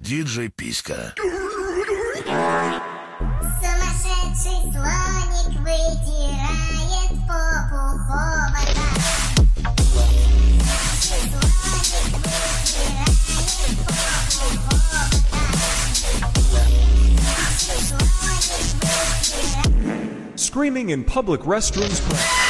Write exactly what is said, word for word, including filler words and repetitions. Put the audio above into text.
Диджей Писька. Сумасшедший слоник вытирает попу хобота. Screaming in public restrooms.